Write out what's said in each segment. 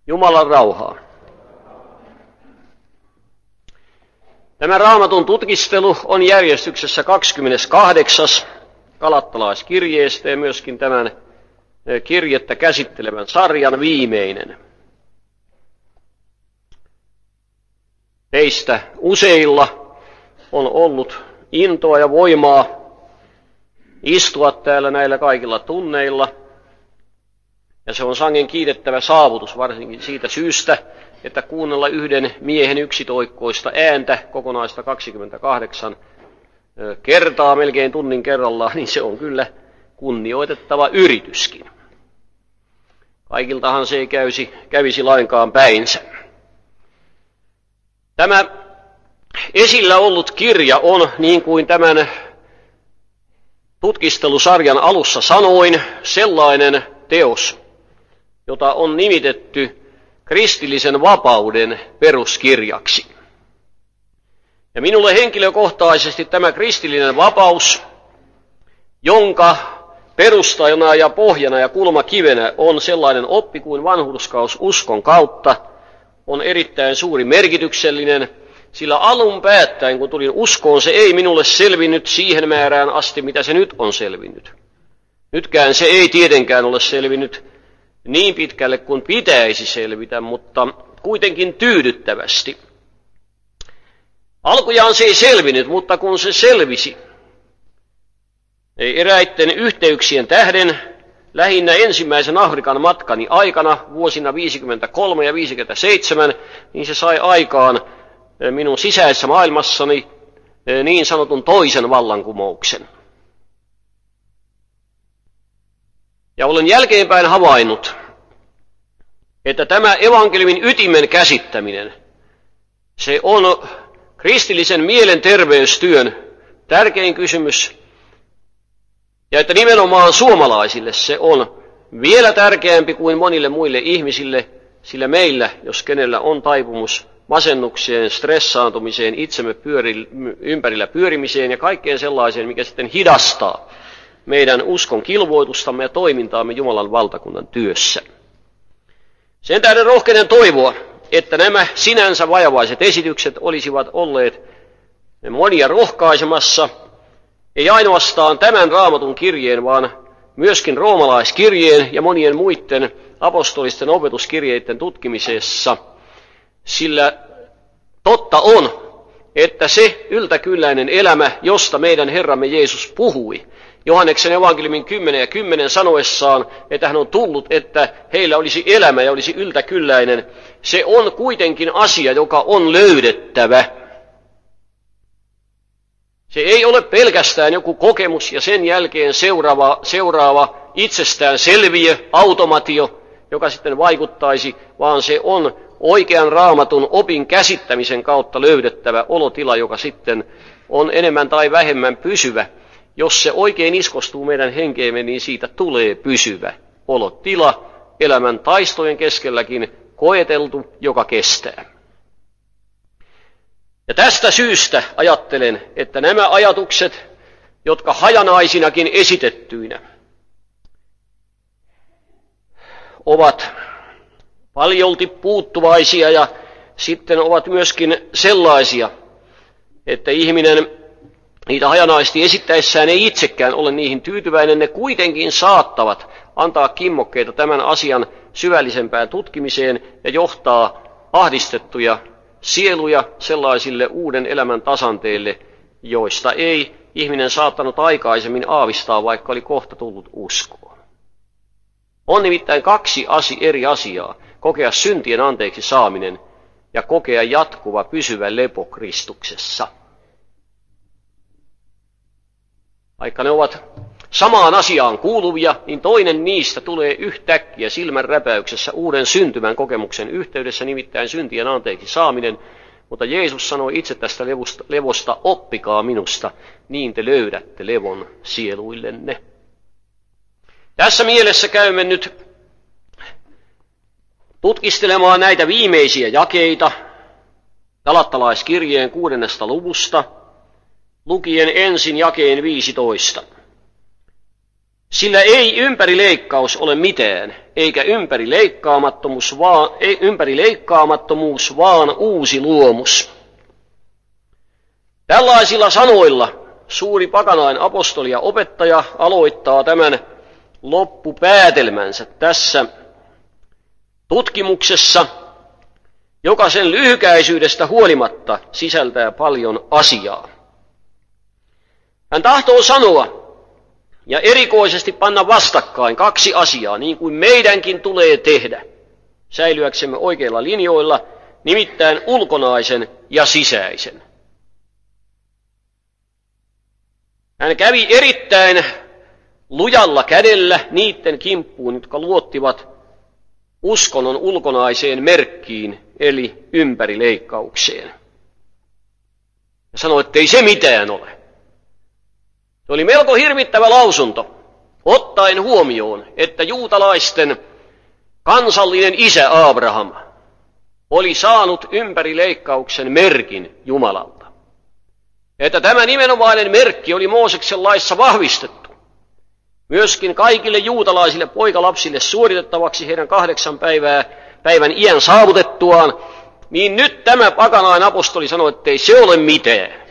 Jumalan rauhaa. Tämä Raamatun tutkistelu on järjestyksessä 28. Galattalaiskirjeestä ja myöskin tämän kirjettä käsittelevän sarjan viimeinen. Teistä useilla on ollut intoa ja voimaa istua täällä näillä kaikilla tunneilla. Ja se on sangen kiitettävä saavutus varsinkin siitä syystä, että kuunnella yhden miehen yksitoikkoista ääntä, kokonaista 28 kertaa, melkein tunnin kerrallaan, niin se on kyllä kunnioitettava yrityskin. Kaikiltahan se ei kävisi lainkaan päinsä. Tämä esillä ollut kirja on, niin kuin tämän tutkistelusarjan alussa sanoin, sellainen teos, jota on nimitetty kristillisen vapauden peruskirjaksi. Ja minulle henkilökohtaisesti tämä kristillinen vapaus, jonka perustajana ja pohjana ja kulmakivenä on sellainen oppi kuin vanhurskaus uskon kautta, on erittäin suuri merkityksellinen, sillä alun päättäen, kun tulin uskoon, se ei minulle selvinnyt siihen määrään asti, mitä se nyt on selvinnyt. Nytkään se ei tietenkään ole selvinnyt niin pitkälle kuin pitäisi selvitä, mutta kuitenkin tyydyttävästi. Alkujaan se ei selvinnyt, mutta kun se selvisi, eräitten yhteyksien tähden, lähinnä ensimmäisen Afrikan matkani aikana, vuosina 53 ja 57, niin se sai aikaan minun sisäisessä maailmassani niin sanotun toisen vallankumouksen. Ja olen jälkeenpäin havainnut, että tämä evankeliumin ytimen käsittäminen, se on kristillisen mielenterveystyön tärkein kysymys, ja että nimenomaan suomalaisille se on vielä tärkeämpi kuin monille muille ihmisille, sillä meillä, jos kenellä on taipumus masennukseen, stressaantumiseen, itsemme ympärillä pyörimiseen ja kaikkeen sellaiseen, mikä sitten hidastaa meidän uskon kilvoitustamme ja toimintaamme Jumalan valtakunnan työssä. Sen tähden rohkenen toivoa, että nämä sinänsä vajavaiset esitykset olisivat olleet monia rohkaisemassa, ei ainoastaan tämän Raamatun kirjeen, vaan myöskin roomalaiskirjeen ja monien muiden apostolisten opetuskirjeiden tutkimisessa, sillä totta on, että se yltäkylläinen elämä, josta meidän Herramme Jeesus puhui, Johanneksen evankeliumin 10:10 sanoessaan, että hän on tullut, että heillä olisi elämä ja olisi yltäkylläinen, se on kuitenkin asia, joka on löydettävä. Se ei ole pelkästään joku kokemus ja sen jälkeen seuraava itsestäänselviö, automatio, joka sitten vaikuttaisi, vaan se on oikean Raamatun opin käsittämisen kautta löydettävä olotila, joka sitten on enemmän tai vähemmän pysyvä. Jos se oikein iskostuu meidän henkeemme, niin siitä tulee pysyvä olotila, elämän taistojen keskelläkin koeteltu, joka kestää. Ja tästä syystä ajattelen, että nämä ajatukset, jotka hajanaisinakin esitettyinä ovat paljolti puuttuvaisia ja sitten ovat myöskin sellaisia, että ihminen niitä hajanaisesti esittäessään ei itsekään ole niihin tyytyväinen, ne kuitenkin saattavat antaa kimmokkeita tämän asian syvällisempään tutkimiseen ja johtaa ahdistettuja sieluja sellaisille uuden elämän tasanteille, joista ei ihminen saattanut aikaisemmin aavistaa, vaikka oli kohta tullut uskoon. On nimittäin kaksi eri asiaa, kokea syntien anteeksi saaminen ja kokea jatkuva pysyvä lepo Kristuksessa. Vaikka ne ovat samaan asiaan kuuluvia, niin toinen niistä tulee yhtäkkiä silmän räpäyksessä uuden syntymän kokemuksen yhteydessä, nimittäin syntien anteeksi saaminen. Mutta Jeesus sanoi itse tästä levosta, oppikaa minusta, niin te löydätte levon sieluillenne. Tässä mielessä käymme nyt tutkistelemaan näitä viimeisiä jakeita Galattalaiskirjeen 6. luvusta, lukien ensin jakeen 15. Sillä ei ympärileikkaus ole mitään, eikä ympärileikkaamattomuus, vaan uusi luomus. Tällaisilla sanoilla suuri pakanain apostoli ja opettaja aloittaa tämän loppupäätelmänsä tässä tutkimuksessa, joka sen lyhykäisyydestä huolimatta sisältää paljon asiaa. Hän tahtoo sanoa ja erikoisesti panna vastakkain kaksi asiaa, niin kuin meidänkin tulee tehdä, säilyäksemme oikeilla linjoilla, nimittäin ulkonaisen ja sisäisen. Hän kävi erittäin lujalla kädellä niiden kimppuun, jotka luottivat uskonnon ulkonaiseen merkkiin, eli ympärileikkaukseen. Ja sanoi, että ei se mitään ole. Se oli melko hirvittävä lausunto, ottaen huomioon, että juutalaisten kansallinen isä Abraham oli saanut ympärileikkauksen merkin Jumalalta. Että tämä nimenomainen merkki oli Mooseksen laissa vahvistettu myöskin kaikille juutalaisille poikalapsille suoritettavaksi heidän 8 päivän iän saavutettuaan, niin nyt tämä pakanain apostoli sanoi, että ei se ole mitään.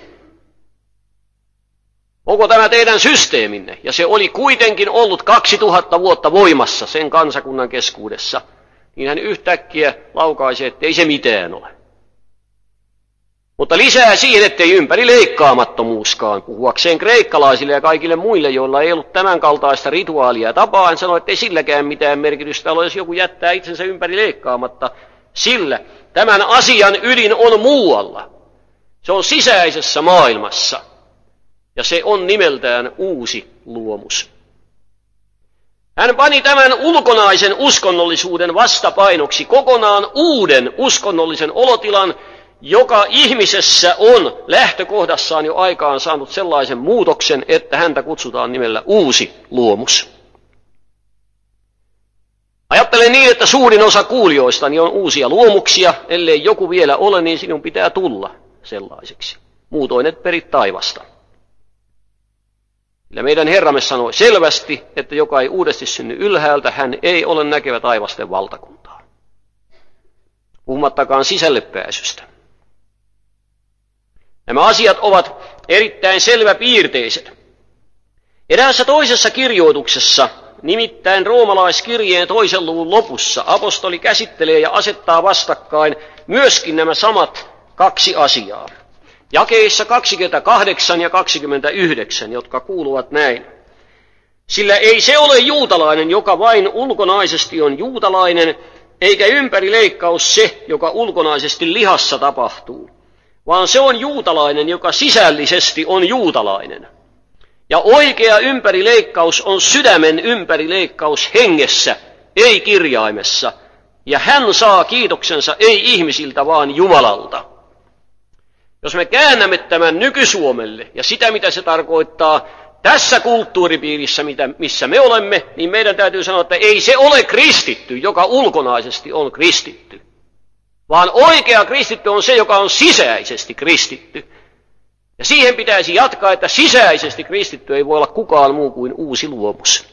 Onko tämä teidän systeeminne? Ja se oli kuitenkin ollut 2000 vuotta voimassa sen kansakunnan keskuudessa. Niin hän yhtäkkiä laukaisi, että ei se mitään ole. Mutta lisää siihen, ettei ympärileikkaamattomuuskaan, puhuakseen kreikkalaisille ja kaikille muille, joilla ei ollut tämän kaltaista rituaalia ja tapaa, hän sanoi, että ei silläkään mitään merkitystä ole, jos joku jättää itsensä ympärileikkaamatta. Sillä tämän asian ydin on muualla. Se on sisäisessä maailmassa. Ja se on nimeltään uusi luomus. Hän pani tämän ulkonaisen uskonnollisuuden vastapainoksi kokonaan uuden uskonnollisen olotilan, joka ihmisessä on lähtökohdassaan jo aikaan saanut sellaisen muutoksen, että häntä kutsutaan nimellä uusi luomus. Ajattelen niin, että suurin osa kuulijoistani on uusia luomuksia, ellei joku vielä ole, niin sinun pitää tulla sellaiseksi. Muutoin et peri taivasta. Sillä meidän Herramme sanoi selvästi, että joka ei uudesti synny ylhäältä, hän ei ole näkevä taivasten valtakuntaa. Puhumattakaan sisälle pääsystä. Nämä asiat ovat erittäin selväpiirteiset. Eräässä toisessa kirjoituksessa, nimittäin roomalaiskirjeen 2. luvun lopussa, apostoli käsittelee ja asettaa vastakkain myöskin nämä samat kaksi asiaa. Jakeissa 28 ja 29, jotka kuuluvat näin. Sillä ei se ole juutalainen, joka vain ulkonaisesti on juutalainen, eikä ympärileikkaus se, joka ulkonaisesti lihassa tapahtuu, vaan se on juutalainen, joka sisällisesti on juutalainen. Ja oikea ympärileikkaus on sydämen ympärileikkaus hengessä, ei kirjaimessa, ja hän saa kiitoksensa ei ihmisiltä, vaan Jumalalta. Jos me käännämme tämän nykysuomelle ja sitä, mitä se tarkoittaa tässä kulttuuripiirissä, missä me olemme, niin meidän täytyy sanoa, että ei se ole kristitty, joka ulkonaisesti on kristitty, vaan oikea kristitty on se, joka on sisäisesti kristitty. Ja siihen pitäisi jatkaa, että sisäisesti kristitty ei voi olla kukaan muu kuin uusi luomus.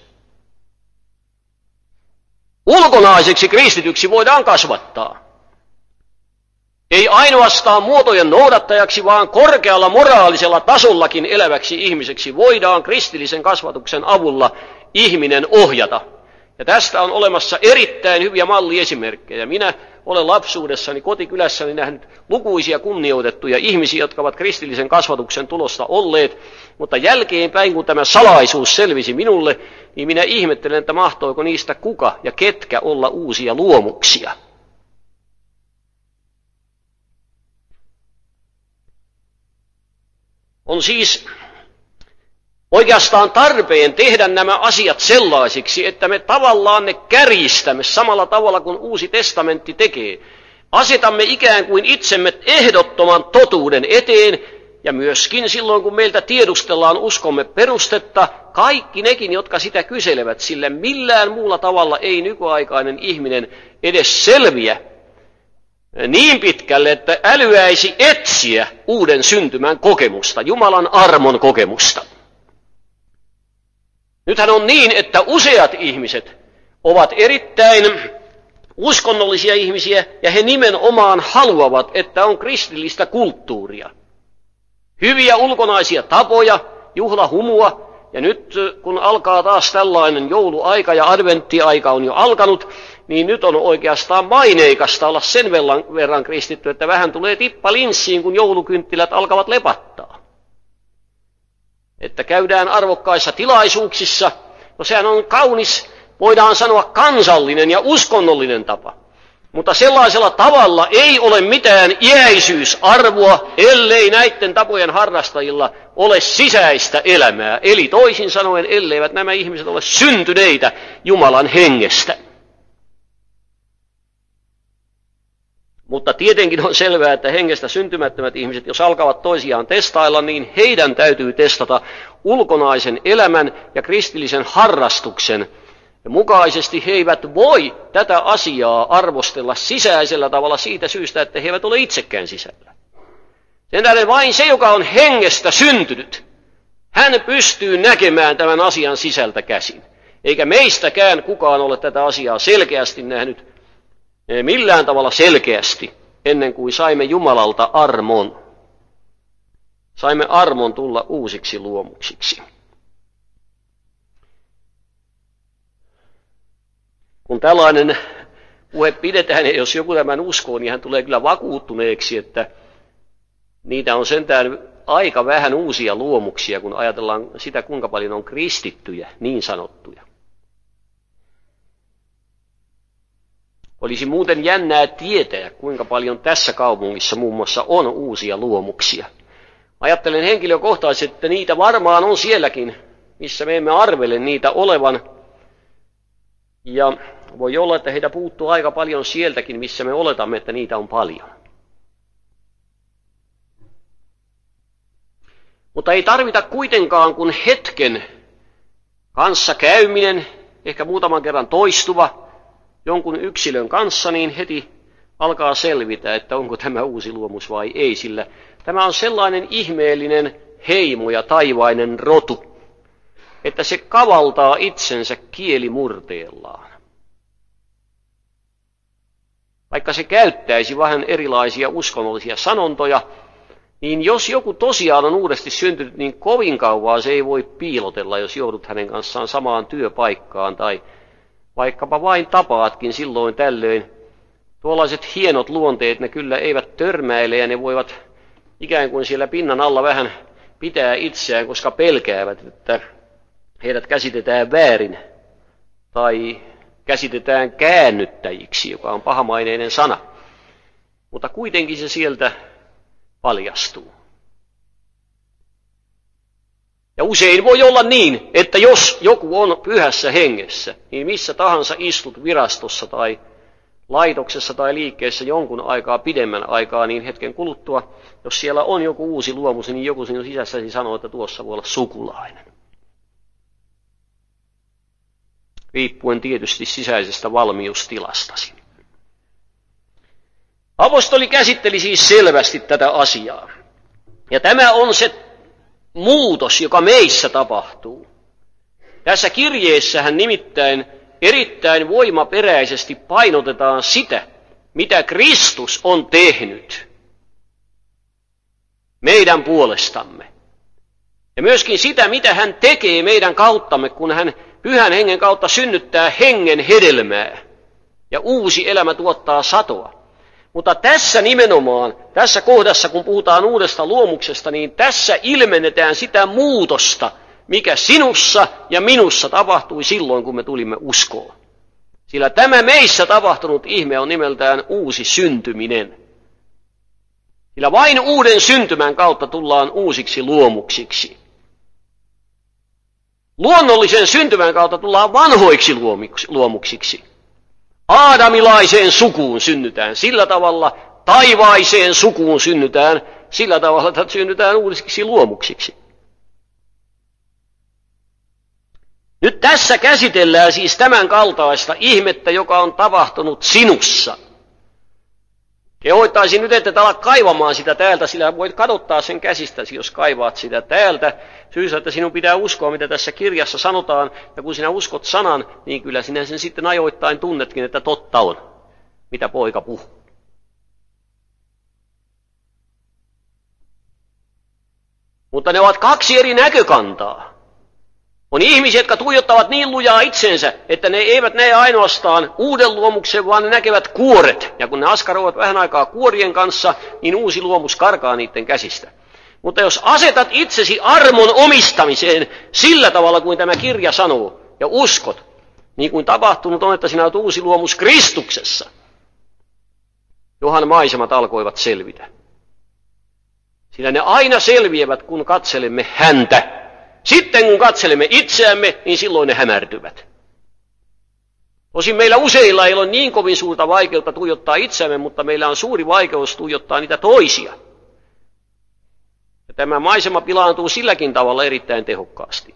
Ulkonaiseksi kristityksi voidaan kasvattaa. Ei ainoastaan muotojen noudattajaksi, vaan korkealla moraalisella tasollakin eläväksi ihmiseksi voidaan kristillisen kasvatuksen avulla ihminen ohjata. Ja tästä on olemassa erittäin hyviä malliesimerkkejä. Minä olen lapsuudessani kotikylässäni nähnyt lukuisia kunnioitettuja ihmisiä, jotka ovat kristillisen kasvatuksen tulosta olleet, mutta jälkeenpäin, kun tämä salaisuus selvisi minulle, niin minä ihmettelen, että mahtoiko niistä kuka ja ketkä olla uusia luomuksia. On siis oikeastaan tarpeen tehdä nämä asiat sellaisiksi, että me tavallaan ne kärjistämme samalla tavalla kuin Uusi testamentti tekee. Asetamme ikään kuin itsemme ehdottoman totuuden eteen, ja myöskin silloin, kun meiltä tiedustellaan uskomme perustetta, kaikki nekin, jotka sitä kyselevät, sillä millään muulla tavalla ei nykyaikainen ihminen edes selviä niin pitkälle, että älyäisi etsiä uuden syntymän kokemusta, Jumalan armon kokemusta. Nythän on niin, että useat ihmiset ovat erittäin uskonnollisia ihmisiä, ja he nimenomaan haluavat, että on kristillistä kulttuuria. Hyviä ulkonaisia tapoja, juhlahumua, ja nyt kun alkaa taas tällainen jouluaika ja adventtiaika on jo alkanut, niin nyt on oikeastaan maineikasta olla sen verran kristitty, että vähän tulee tippa linssiin, kun joulukynttilät alkavat lepattaa. Että käydään arvokkaissa tilaisuuksissa, no sehän on kaunis, voidaan sanoa kansallinen ja uskonnollinen tapa. Mutta sellaisella tavalla ei ole mitään iäisyysarvoa, ellei näiden tapojen harrastajilla ole sisäistä elämää. Eli toisin sanoen, elleivät nämä ihmiset ole syntyneitä Jumalan hengestä. Mutta tietenkin on selvää, että hengestä syntymättömät ihmiset, jos alkavat toisiaan testailla, niin heidän täytyy testata ulkonaisen elämän ja kristillisen harrastuksen mukaisesti. He eivät voi tätä asiaa arvostella sisäisellä tavalla siitä syystä, että he eivät ole itsekään sisällä. Sen tähden vain se, joka on hengestä syntynyt, hän pystyy näkemään tämän asian sisältä käsin. Eikä meistäkään kukaan ole tätä asiaa selkeästi nähnyt millään tavalla selkeästi, ennen kuin saimme Jumalalta armon. Saimme armon tulla uusiksi luomuksiksi. Kun tällainen puhe pidetään, ja jos joku tämän uskoo, niin hän tulee kyllä vakuuttuneeksi, että niitä on sentään aika vähän uusia luomuksia, kun ajatellaan sitä, kuinka paljon on kristittyjä, niin sanottuja. Olisi muuten jännää tietää, kuinka paljon tässä kaupungissa muun muassa on uusia luomuksia. Ajattelen henkilökohtaisesti, että niitä varmaan on sielläkin, missä me emme arvele niitä olevan. Ja voi olla, että heitä puuttuu aika paljon sieltäkin, missä me oletamme, että niitä on paljon. Mutta ei tarvita kuitenkaan, kun hetken kanssa käyminen, ehkä muutaman kerran toistuva, jonkun yksilön kanssa, niin heti alkaa selvitä, että onko tämä uusi luomus vai ei, sillä tämä on sellainen ihmeellinen heimo ja taivainen rotu, että se kavaltaa itsensä kielimurteellaan. Vaikka se käyttäisi vähän erilaisia uskonnollisia sanontoja, niin jos joku tosiaan on uudesti syntynyt, niin kovin kauan se ei voi piilotella, jos joudut hänen kanssaan samaan työpaikkaan tai vaikkapa vain tapaatkin silloin tällöin. Tuollaiset hienot luonteet, ne kyllä eivät törmäile ja ne voivat ikään kuin siellä pinnan alla vähän pitää itseään, koska pelkäävät, että heidät käsitetään väärin tai käsitetään käännyttäjiksi, joka on pahamaineinen sana. Mutta kuitenkin se sieltä paljastuu. Ja usein voi olla niin, että jos joku on pyhässä hengessä, niin missä tahansa istut virastossa tai laitoksessa tai liikkeessä jonkun aikaa pidemmän aikaa, niin hetken kuluttua, jos siellä on joku uusi luomus, niin joku sinun sisässäsi sanoo, että tuossa voi olla sukulainen. Riippuen tietysti sisäisestä valmiustilastasi. Apostoli käsitteli siis selvästi tätä asiaa. Ja tämä on se muutos, joka meissä tapahtuu. Tässä kirjeessähän nimittäin erittäin voimaperäisesti painotetaan sitä, mitä Kristus on tehnyt meidän puolestamme. Ja myöskin sitä, mitä hän tekee meidän kauttamme, kun hän Pyhän Hengen kautta synnyttää hengen hedelmää ja uusi elämä tuottaa satoa. Mutta tässä nimenomaan, tässä kohdassa, kun puhutaan uudesta luomuksesta, niin tässä ilmennetään sitä muutosta, mikä sinussa ja minussa tapahtui silloin, kun me tulimme uskoon. Sillä tämä meissä tapahtunut ihme on nimeltään uusi syntyminen. Sillä vain uuden syntymän kautta tullaan uusiksi luomuksiksi. Luonnollisen syntymän kautta tullaan vanhoiksi luomuksiksi. Aadamilaiseen sukuun synnytään sillä tavalla, taivaiseen sukuun synnytään sillä tavalla, että synnytään uusiksi luomuksiksi. Nyt tässä käsitellään siis tämän kaltaista ihmettä, joka on tapahtunut sinussa. Kehoittaisin nyt, että ala kaivamaan sitä täältä, sillä voit kadottaa sen käsistäsi, jos kaivaat sitä täältä. Syystä, että sinun pitää uskoa, mitä tässä kirjassa sanotaan, ja kun sinä uskot sanan, niin kyllä sinä sen sitten ajoittain tunnetkin, että totta on, mitä poika puhuu. Mutta ne ovat kaksi eri näkökantaa. On ihmisiä, jotka tuijottavat niin lujaa itsensä, että ne eivät näe ainoastaan uuden luomuksen, vaan ne näkevät kuoret. Ja kun ne askaroivat vähän aikaa kuorien kanssa, niin uusi luomus karkaa niiden käsistä. Mutta jos asetat itsesi armon omistamiseen sillä tavalla kuin tämä kirja sanoo, ja uskot, niin kuin tapahtunut on, että sinä olet uusi luomus Kristuksessa, johan maisemat alkoivat selvitä. Sillä ne aina selviävät, kun katselemme häntä. Sitten kun katselemme itseämme, niin silloin ne hämärtyvät. Tosin meillä useilla ei ole niin kovin suurta vaikeutta tuijottaa itseämme, mutta meillä on suuri vaikeus tuijottaa niitä toisia. Ja tämä maisema pilaantuu silläkin tavalla erittäin tehokkaasti.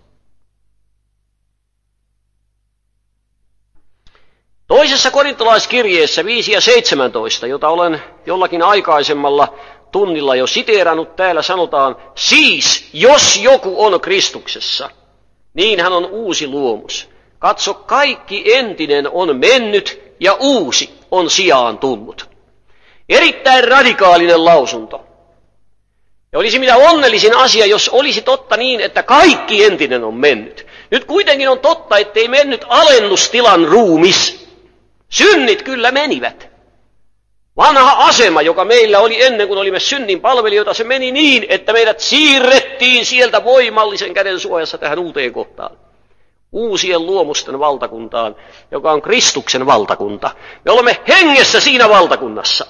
Toisessa korintolaiskirjeessä 5 ja 17, jota olen jollakin aikaisemmalla tunnilla jo siteerannut, täällä sanotaan, siis jos joku on Kristuksessa, niin hän on uusi luomus. Katso, kaikki entinen on mennyt ja uusi on sijaan tullut. Erittäin radikaalinen lausunto. Ja olisi mitä onnellisin asia, jos olisi totta niin, että kaikki entinen on mennyt. Nyt kuitenkin on totta, ettei mennyt alennustilan ruumis. Synnit kyllä menivät. Vanha asema, joka meillä oli ennen kuin olimme synnin palvelijoita, se meni niin, että meidät siirrettiin sieltä voimallisen käden suojassa tähän uuteen kohtaan. Uusien luomusten valtakuntaan, joka on Kristuksen valtakunta. Me olemme hengessä siinä valtakunnassa.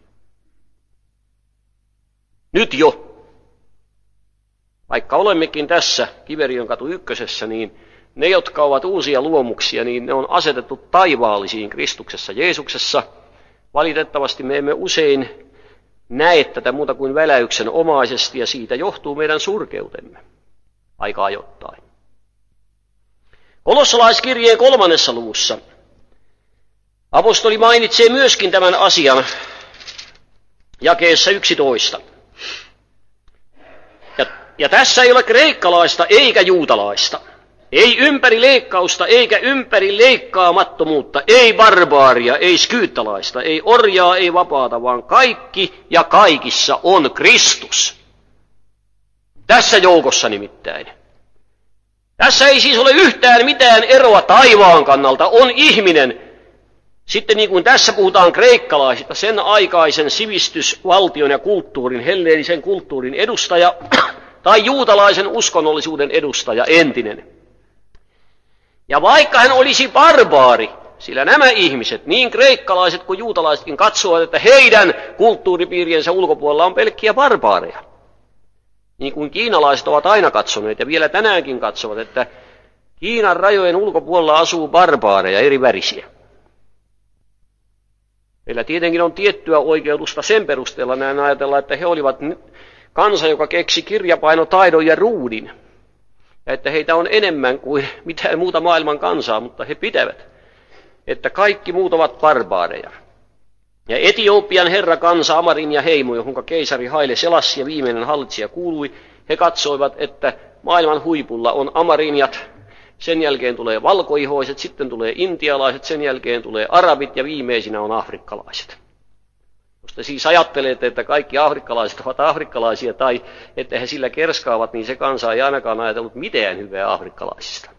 Nyt jo. Vaikka olemmekin tässä Kiveriön katu 1, niin ne, jotka ovat uusia luomuksia, niin ne on asetettu taivaallisiin Kristuksessa Jeesuksessa. Valitettavasti me emme usein näe tätä muuta kuin väläyksen omaisesti, ja siitä johtuu meidän surkeutemme aika ajoittain. Kolossalaiskirjeen 3. luvussa apostoli mainitsee myöskin tämän asian jakeessa 11. Ja tässä ei ole kreikkalaista eikä juutalaista. Ei ympärileikkausta eikä ympärileikkaamattomuutta, ei barbaaria, ei skyyttalaista, ei orjaa, ei vapaata, vaan kaikki ja kaikissa on Kristus. Tässä joukossa nimittäin. Tässä ei siis ole yhtään mitään eroa taivaan kannalta, on ihminen. Sitten niin kuin tässä puhutaan kreikkalaisista, sen aikaisen sivistysvaltion ja kulttuurin, helleenisen kulttuurin edustaja, tai juutalaisen uskonnollisuuden edustaja, entinen. Ja vaikka hän olisi barbaari, sillä nämä ihmiset, niin kreikkalaiset kuin juutalaisetkin, katsovat, että heidän kulttuuripiiriensä ulkopuolella on pelkkiä barbaareja. Niin kuin kiinalaiset ovat aina katsoneet ja vielä tänäänkin katsovat, että Kiinan rajojen ulkopuolella asuu barbaareja eri värisiä. Meillä tietenkin on tiettyä oikeutusta sen perusteella näin ajatella, että he olivat kansa, joka keksi kirjapainotaidon ja ruudin. Ja että heitä on enemmän kuin mitään muuta maailman kansaa, mutta he pitävät, että kaikki muut ovat barbaareja. Ja Etiopian herra kansa, Amarin ja heimo, johonka keisari Haile Selassie viimeinen hallitsija kuului, he katsoivat, että maailman huipulla on amarinjat, sen jälkeen tulee valkoihoiset, sitten tulee intialaiset, sen jälkeen tulee arabit ja viimeisinä on afrikkalaiset. Jos te siis ajattelette, että kaikki afrikkalaiset ovat afrikkalaisia tai että he sillä kerskaavat, niin se kansa ei ainakaan ajatellut mitään hyvää afrikkalaisista.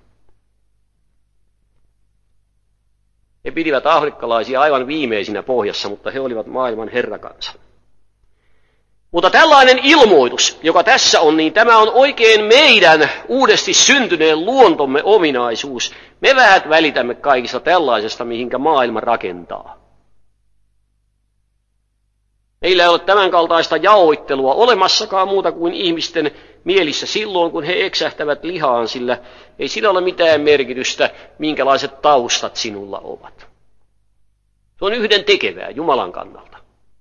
He pidivät afrikkalaisia aivan viimeisinä pohjassa, mutta he olivat maailman herrakansa. Mutta tällainen ilmoitus, joka tässä on, niin tämä on oikein meidän uudesti syntyneen luontomme ominaisuus. Me vähät välitämme kaikista tällaisesta, mihinkä maailma rakentaa. Meillä ei ole tämän kaltaista jaoittelua olemassakaan muuta kuin ihmisten mielissä silloin, kun he eksähtävät lihaan, sillä ei sillä ole mitään merkitystä, minkälaiset taustat sinulla ovat. Se on yhden tekevää Jumalan kannalta.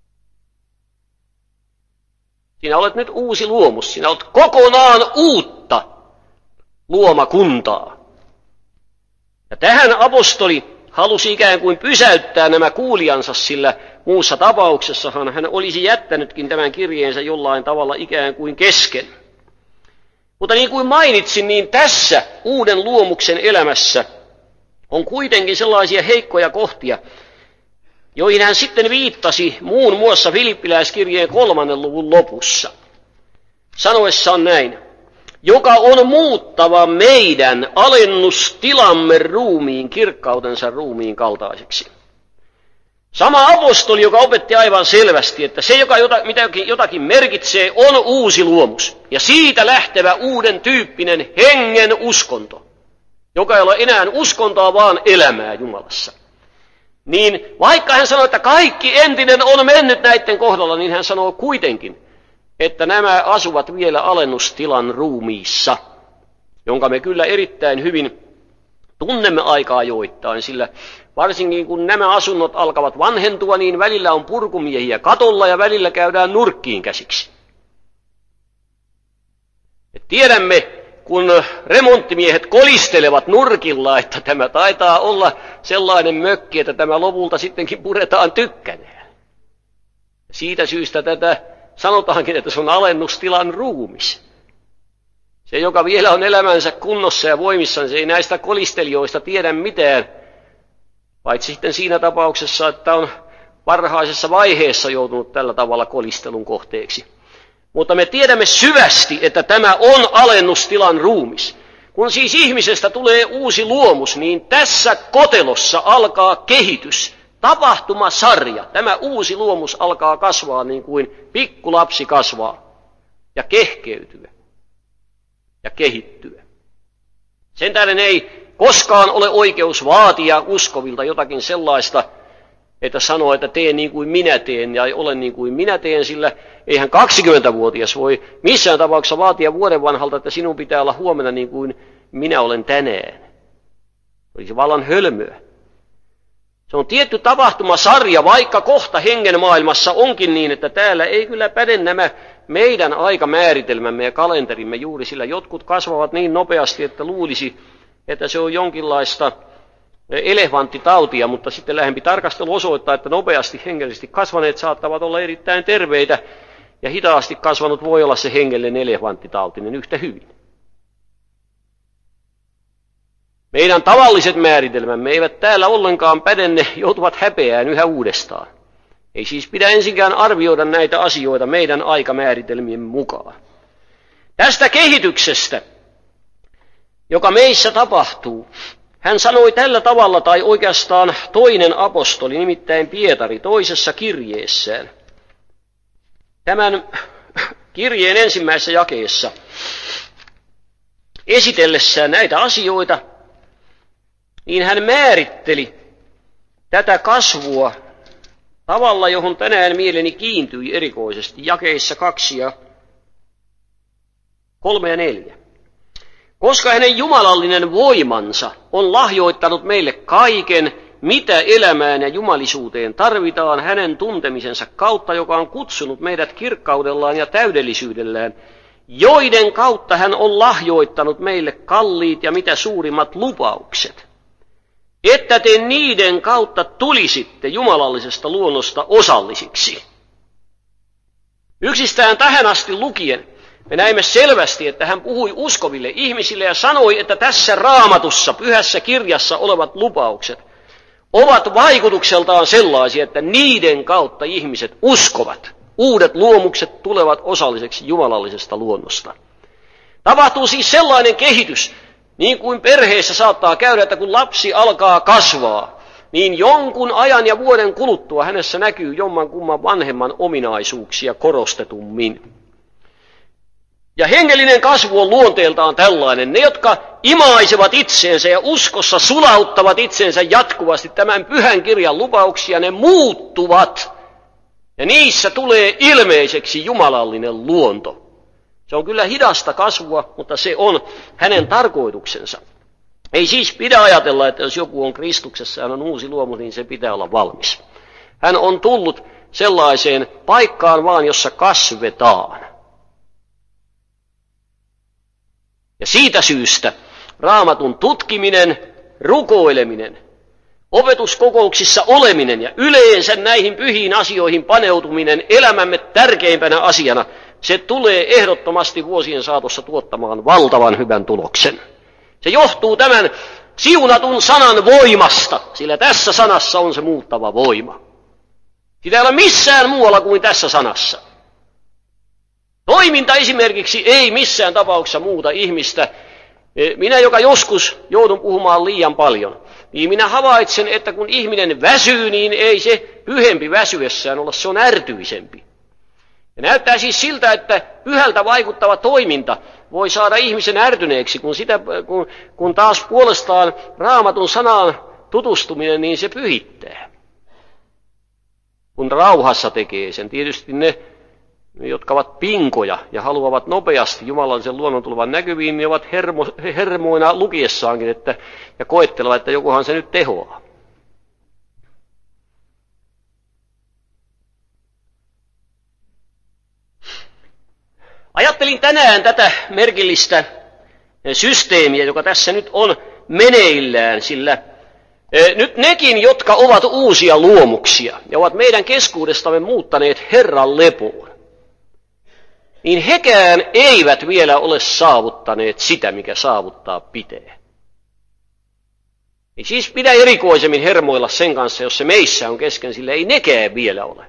Sinä olet nyt uusi luomus, sinä olet kokonaan uutta luomakuntaa. Ja tähän apostoli halusi ikään kuin pysäyttää nämä kuulijansa, sillä muussa tapauksessahan hän olisi jättänytkin tämän kirjeensä jollain tavalla ikään kuin kesken. Mutta niin kuin mainitsin, niin tässä uuden luomuksen elämässä on kuitenkin sellaisia heikkoja kohtia, joihin hän sitten viittasi muun muassa Filippiläiskirjeen 3. luvun lopussa, sanoessaan näin: joka on muuttava meidän alennustilamme ruumiin kirkkautensa ruumiin kaltaiseksi. Sama apostoli, joka opetti aivan selvästi, että se, joka jotakin merkitsee, on uusi luomus. Ja siitä lähtevä uuden tyyppinen hengen uskonto, joka ei ole enää uskontoa, vaan elämää Jumalassa. Niin vaikka hän sanoo, että kaikki entinen on mennyt näiden kohdalla, niin hän sanoo kuitenkin, että nämä asuvat vielä alennustilan ruumiissa, jonka me kyllä erittäin hyvin tunnemme aikaa ajoittain, sillä varsinkin kun nämä asunnot alkavat vanhentua, niin välillä on purkumiehiä katolla ja välillä käydään nurkkiin käsiksi. Me tiedämme, kun remonttimiehet kolistelevat nurkilla, että tämä taitaa olla sellainen mökki, että tämä lopulta sittenkin puretaan tykkänään. Siitä syystä tätä sanotaankin, että se on alennustilan ruumis. Se, joka vielä on elämänsä kunnossa ja voimissaan, se ei näistä kolistelijoista tiedä mitään, paitsi sitten siinä tapauksessa, että on varhaisessa vaiheessa joutunut tällä tavalla kolistelun kohteeksi. Mutta me tiedämme syvästi, että tämä on alennustilan ruumis. Kun siis ihmisestä tulee uusi luomus, niin tässä kotelossa alkaa kehitys, tapahtumasarja. Tämä uusi luomus alkaa kasvaa niin kuin pikkulapsi kasvaa ja kehkeytyä ja kehittyä. Sen tähden ei koskaan ole oikeus vaatia uskovilta jotakin sellaista, että sanoo, että tee niin kuin minä teen ja ole niin kuin minä teen, sillä eihän 20-vuotias voi missään tapauksessa vaatia vuoden vanhalta, että sinun pitää olla huomenna niin kuin minä olen tänään. Olisi vallan hölmöä. Se on tietty tapahtumasarja, vaikka kohta hengen maailmassa onkin niin, että täällä ei kyllä päde nämä meidän aikamääritelmämme ja kalenterimme juuri, sillä jotkut kasvavat niin nopeasti, että luulisi, että se on jonkinlaista elefanttitautia, mutta sitten lähempi tarkastelu osoittaa, että nopeasti hengellisesti kasvaneet saattavat olla erittäin terveitä, ja hitaasti kasvanut voi olla se hengellinen elefanttitautinen yhtä hyvin. Meidän tavalliset määritelmämme eivät täällä ollenkaan päde, ne joutuvat häpeään yhä uudestaan. Ei siis pidä ensinkään arvioida näitä asioita meidän aikamääritelmien mukaan. Tästä kehityksestä, joka meissä tapahtuu, hän sanoi tällä tavalla, tai oikeastaan toinen apostoli, nimittäin Pietari, toisessa kirjeessään. Tämän kirjeen ensimmäisessä jakeessa esitellessään näitä asioita, niin hän määritteli tätä kasvua tavalla, johon tänään mieleni kiintyi erikoisesti, jakeissa 2 ja 3 ja 4. Koska hänen jumalallinen voimansa on lahjoittanut meille kaiken, mitä elämään ja jumalisuuteen tarvitaan hänen tuntemisensa kautta, joka on kutsunut meidät kirkkaudellaan ja täydellisyydellään, joiden kautta hän on lahjoittanut meille kalliit ja mitä suurimmat lupaukset, että te niiden kautta tulisitte jumalallisesta luonnosta osallisiksi. Yksistään tähän asti lukien me näimme selvästi, että hän puhui uskoville ihmisille ja sanoi, että tässä Raamatussa, pyhässä kirjassa olevat lupaukset ovat vaikutukseltaan sellaisia, että niiden kautta ihmiset uskovat. Uudet luomukset tulevat osalliseksi jumalallisesta luonnosta. Tapahtuu siis sellainen kehitys, niin kuin perheessä saattaa käydä, että kun lapsi alkaa kasvaa, niin jonkun ajan ja vuoden kuluttua hänessä näkyy jommankumman vanhemman ominaisuuksia korostetummin. Ja hengellinen kasvu on luonteeltaan tällainen. Ne, jotka imaisevat itseensä ja uskossa sulauttavat itseensä jatkuvasti tämän pyhän kirjan lupauksia, ne muuttuvat. Ja niissä tulee ilmeiseksi jumalallinen luonto. Se on kyllä hidasta kasvua, mutta se on hänen tarkoituksensa. Ei siis pidä ajatella, että jos joku on Kristuksessa ja hän on uusi luomus, niin se pitää olla valmis. Hän on tullut sellaiseen paikkaan vaan, jossa kasvetaan. Ja siitä syystä Raamatun tutkiminen, rukoileminen, opetuskokouksissa oleminen ja yleensä näihin pyhiin asioihin paneutuminen elämämme tärkeimpänä asiana, se tulee ehdottomasti vuosien saatossa tuottamaan valtavan hyvän tuloksen. Se johtuu tämän siunatun sanan voimasta, sillä tässä sanassa on se muuttava voima. Sitä ei ole missään muualla kuin tässä sanassa. Toiminta esimerkiksi ei missään tapauksessa muuta ihmistä. Minä, joka joskus joudun puhumaan liian paljon, niin minä havaitsen, että kun ihminen väsyy, niin ei se pyhempi väsyessään olla, se on ärtyisempi. Ja näyttää siis siltä, että pyhältä vaikuttava toiminta voi saada ihmisen ärtyneeksi, kun taas puolestaan Raamatun sanaan tutustuminen, niin se pyhittää. Kun rauhassa tekee sen, tietysti ne, jotka ovat pinkoja ja haluavat nopeasti jumalallisen luonnon tulevan näkyviin, niin ovat hermoina lukiessaankin ja koettelevat, että jokuhan se nyt tehoaa. Ajattelin tänään tätä merkillistä systeemiä, joka tässä nyt on meneillään, sillä nyt nekin, jotka ovat uusia luomuksia ja ovat meidän keskuudestamme muuttaneet Herran lepoon, niin hekään eivät vielä ole saavuttaneet sitä, mikä saavuttaa pitää. Ei siis pidä erikoisemmin hermoilla sen kanssa, jos se meissä on kesken, sillä ei nekään vielä ole.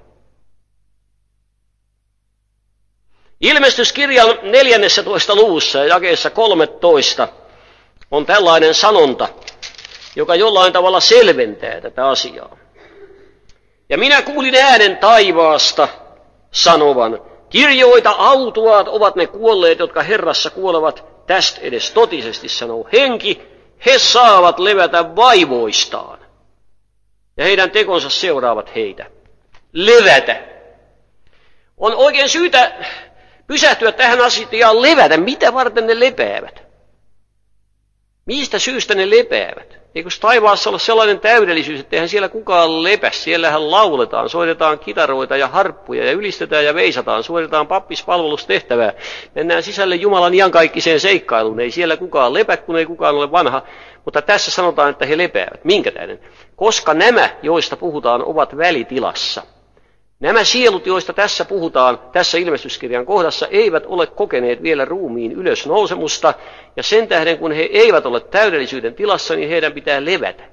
Ilmestyskirjan 14. luvussa ja jakeessa 13 on tällainen sanonta, joka jollain tavalla selventää tätä asiaa. Ja minä kuulin äänen taivaasta sanovan, kirjoita autuaat ovat ne kuolleet, jotka Herrassa kuolevat, tästä edes totisesti sanoo henki, he saavat levätä vaivoistaan. Ja heidän tekonsa seuraavat heitä. Levätä. On oikein syytä pysähtyä tähän asiaan levätä. Mitä varten ne lepäävät? Mistä syystä ne lepäävät? Eikö taivaassa ole sellainen täydellisyys, että eihän siellä kukaan lepä. Siellähän lauletaan, soitetaan kitaroita ja harppuja ja ylistetään ja veisataan, suoritetaan pappispalvelustehtävää. Mennään sisälle Jumalan iankaikkiseen seikkailuun. Ei siellä kukaan lepä, kun ei kukaan ole vanha. Mutta tässä sanotaan, että he lepäävät. Minkä tähden? Koska nämä, joista puhutaan, ovat välitilassa. Nämä sielut, joista tässä puhutaan, tässä ilmestyskirjan kohdassa, eivät ole kokeneet vielä ruumiin ylösnousemusta, ja sen tähden, kun he eivät ole täydellisyyden tilassa, niin heidän pitää levätä.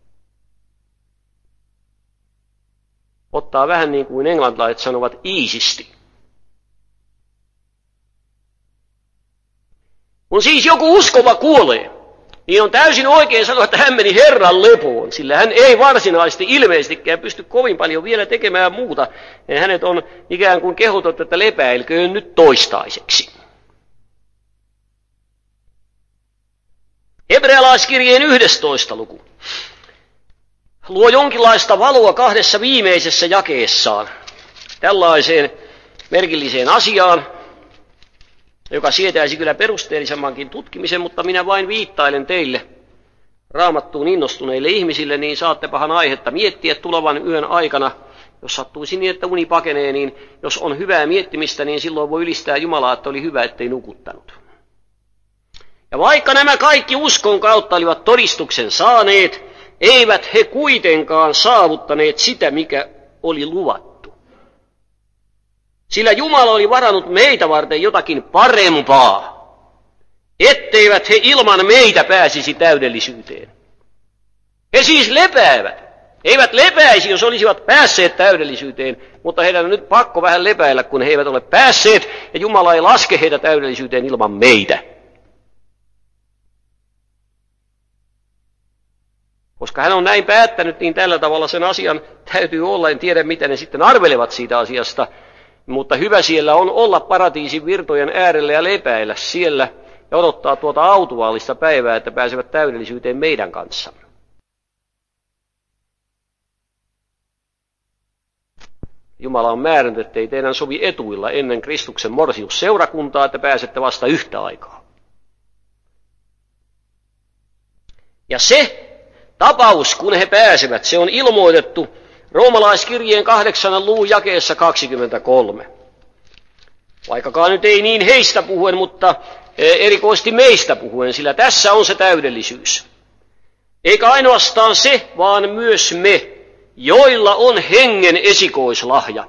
Ottaa vähän niin kuin englantilaiset sanovat iisisti. Kun siis joku uskova kuolee, niin on täysin oikein sanoa, että hän meni Herran lepoon, sillä hän ei varsinaisesti ilmeisestikään pysty kovin paljon vielä tekemään muuta. Ja hänet on ikään kuin kehotettu, että lepäilköön nyt toistaiseksi. Hebrealaiskirjeen 11. luku luo jonkinlaista valoa kahdessa viimeisessä jakeessaan tällaiseen merkilliseen asiaan, joka sietäisi kyllä perusteellisemmankin tutkimisen, mutta minä vain viittailen teille Raamattuun innostuneille ihmisille, niin saattepahan aihetta miettiä tulevan yön aikana. Jos sattuisi niin, että uni pakenee, niin jos on hyvää miettimistä, niin silloin voi ylistää Jumalaa, että oli hyvä, ettei nukuttanut. Ja vaikka nämä kaikki uskon kautta olivat todistuksen saaneet, eivät he kuitenkaan saavuttaneet sitä, mikä oli luvattu. Sillä Jumala oli varannut meitä varten jotakin parempaa, etteivät he ilman meitä pääsisi täydellisyyteen. He siis lepäävät. Eivät lepäisi, jos olisivat päässeet täydellisyyteen, mutta heidän on nyt pakko vähän lepäillä, kun he eivät ole päässeet, ja Jumala ei laske heitä täydellisyyteen ilman meitä. Koska hän on näin päättänyt, niin tällä tavalla sen asian täytyy olla. En tiedä, mitä ne sitten arvelevat siitä asiasta. Mutta hyvä siellä on olla paratiisin virtojen äärellä ja lepäillä siellä ja odottaa tuota autuaallista päivää, että pääsevät täydellisyyteen meidän kanssa. Jumala on määrännyt, ettei teidän sovi etuilla ennen Kristuksen morsiusseurakuntaa, että pääsette vasta yhtä aikaa. Ja se tapaus, kun he pääsevät, se on ilmoitettu Roomalaiskirjeen 8. luvun jakeessa 23. Vaikkakaan nyt ei niin heistä puhuen, mutta erikoisesti meistä puhuen, sillä tässä on se täydellisyys. Eikä ainoastaan se, vaan myös me, joilla on hengen esikoislahja.